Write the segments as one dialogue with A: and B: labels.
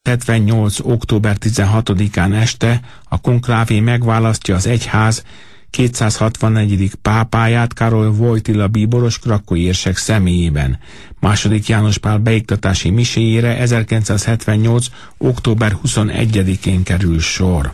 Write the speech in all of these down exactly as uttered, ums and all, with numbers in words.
A: hetvennyolc. október tizenhatodikán este a konklávé megválasztja az egyház kétszázhatvannegyedik pápáját Károly Wojtyla bíboros krakkói érsek személyében. Második János Pál beiktatási miséjére ezerkilencszázhetvennyolc. október huszonegyedikén kerül sor.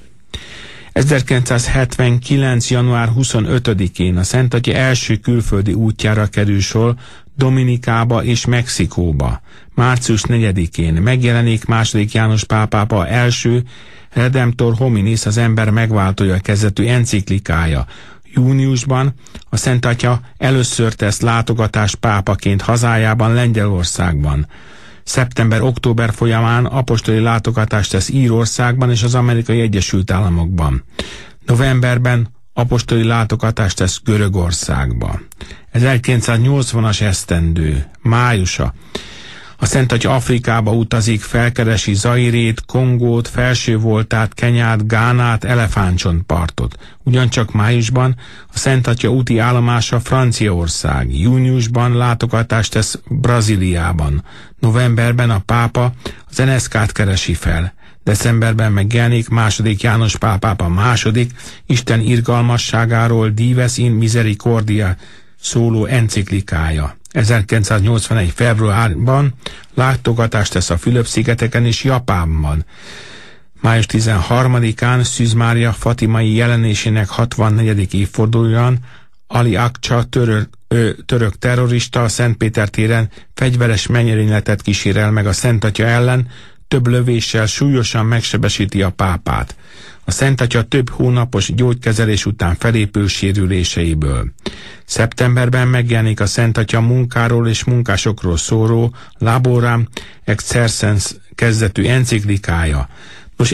A: ezerkilencszázhetvenkilenc. január huszonötödikén a Szent Atya első külföldi útjára kerül sor Dominikába és Mexikóba. március negyedikén megjelenik második János Pál pápa első Redemptor Hominis, az ember megváltója kezdetű enciklikája. Júniusban a Szent Atya először tesz látogatást pápaként hazájában, Lengyelországban. Szeptember-október folyamán apostoli látogatást tesz Írországban és az Amerikai Egyesült Államokban. Novemberben apostoli látogatást tesz Görögországba. ezerkilencszáznyolcvanas esztendő, májusa. A Szent Atya Afrikába utazik, felkeresi Zairét, Kongót, Felső-Voltát, Kenyát, Gánát, Elefántcsontpartot. Ugyancsak májusban a Szent Atya úti állomása Franciaország. Júniusban látogatást tesz Brazíliában. Novemberben a pápa az en es ká-t keresi fel. Decemberben megjelenik második János Pál pápa második Isten irgalmasságáról Dives in Misericordia szóló enciklikája. ezerkilencszáznyolcvanegy. februárban látogatást tesz a Fülöp-szigeteken és Japánban. május tizenharmadikán Szűz Mária fatimai jelenésének hatvannegyedik évfordulóján Ali Akça török, ö, török terrorista a Szentpéter téren fegyveres merényletet kísérel meg a Szent Atya ellen, több lövéssel súlyosan megsebesíti a pápát. A Szent Atya több hónapos gyógykezelés után felépül sérüléseiből. Szeptemberben megjelenik a Szent Atya munkáról és munkásokról szóló Laboram Exercens kezdetű enciklikája.